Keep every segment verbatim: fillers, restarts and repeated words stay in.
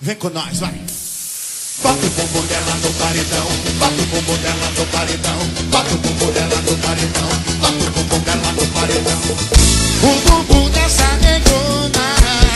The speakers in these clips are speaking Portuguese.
Vem com nós, vai. Bota o bumbum dela no paredão, bota o bumbum dela no paredão, bota o bumbum dela no paredão, bota o bumbum dela no paredão. O bumbum dessa negona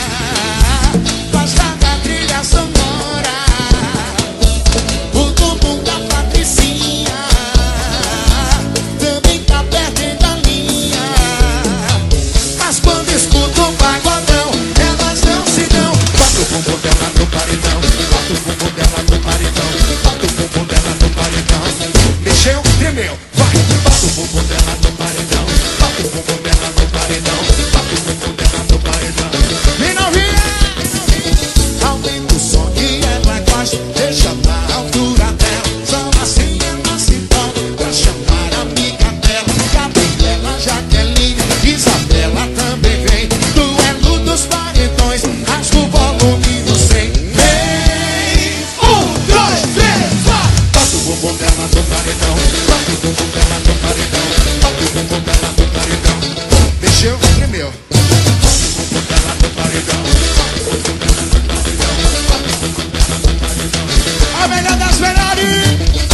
gosta da trilha sonora. O bumbum da Patricinha também tá perdendo a linha. Mas quando escuta o pagodão, elas não se dão. Bota o bumbum dela no paredão, bota o bumbum dela no paredão, bota o bumbum dela no paredão. Mexeu, tremeu, vai. Bota o bumbum dela no paredão, bota o bumbum dela no paredão, bota o bumbum dela no paredão. Vem novinha, aumenta o som que ela gosta, deixa na altura dela. Só assim ela se toca pra chamar a amiga dela. Gabriela, Jaqueline, Isabela também vem. Duelo dos paredões, rasga o volume no cem. Vem, um, dois, três, vai. Bota o bumbum dela no paredão, bota o bumbum dela no paredão, bota o bumbum dela no paredão. Mexeu, tremeu. Bota o bumbum dela no paredão, bota o bumbum dela no paredão, bota o bumbum dela no paredão. A melhor das melhores.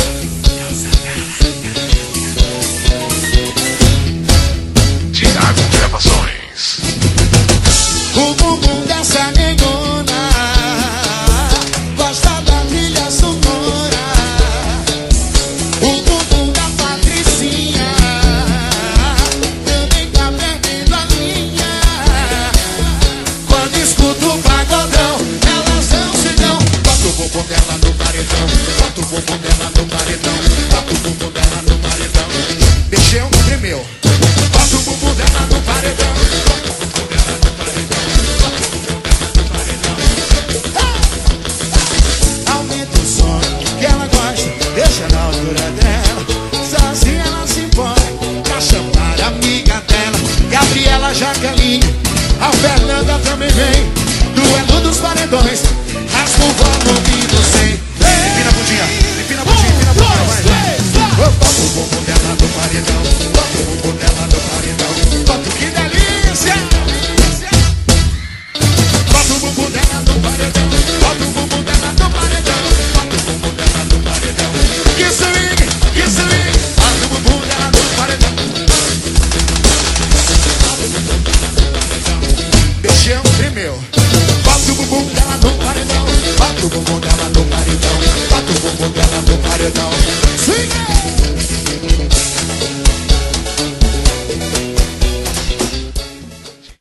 Tiago Gravações. O bumbum dessa negona gosta da trilha sonora. O bumbum da Patricinha também tá perdendo a linha. Quando escuta o pagodão, elas não se dão. Bota o bumbum dela no paredão, bota o bumbum dela no paredão, bota o bumbum dela no paredão. Mexeu, tremeu. Bota o bumbum dela no paredão, bota o bumbum dela no paredão, bota o bumbum dela no paredão. Ah! Aumenta o som que ela gosta, deixa na altura dela. Sozinha ela se põe pra chamar a amiga dela. Gabriela, Jaqueline, a Fernanda também vem. Duelo dos paredões, rasga o volume do cem. Empina a bundinha, empina a bundinha, empina a bundinha, vai, vai. Bota o bumbum dela no paredão, bota o bumbum dela no paredão, bota que delícia. Bota o bumbum dela no paredão, bota o bumbum dela no paredão, bota o bumbum dela no paredão. Que swing, que swing, bota o bumbum dela no paredão. Mexeu, tremeu. Bota o bumbum dela no paredão, bota o bumbum dela no paredão, bota o bumbum dela no paredão. Swing!